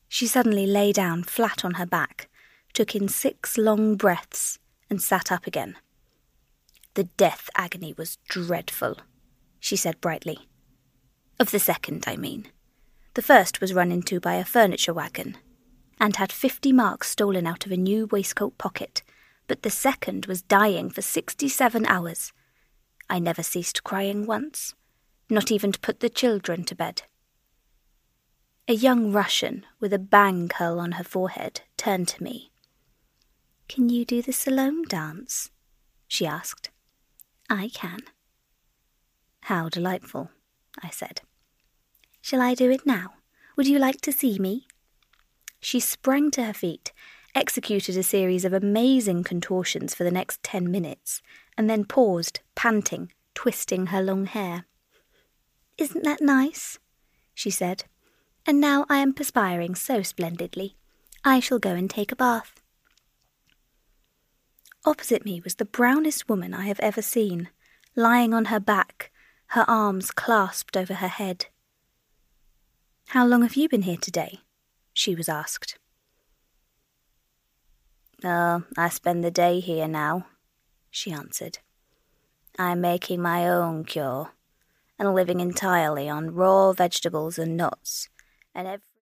She suddenly lay down flat on her back, took in 6 long breaths, and sat up again. "The death agony was dreadful," she said brightly. "Of the second, I mean. The first was run into by a furniture wagon, and had 50 marks stolen out of a new waistcoat pocket, but the second was dying for 67 hours. I never ceased crying once, not even to put the children to bed." A young Russian with a bang curl on her forehead turned to me. "Can you do the Salome dance?" she asked. "I can." "How delightful," I said. "Shall I do it now? Would you like to see me?" She sprang to her feet, executed a series of amazing contortions for the next 10 minutes, and then paused, panting, twisting her long hair. "Isn't that nice?" she said. "And now I am perspiring so splendidly. I shall go and take a bath." Opposite me was the brownest woman I have ever seen, lying on her back, her arms clasped over her head. "How long have you been here today?" she was asked. "Oh, I spend the day here now," she answered. "I'm making my own cure, and living entirely on raw vegetables and nuts, and every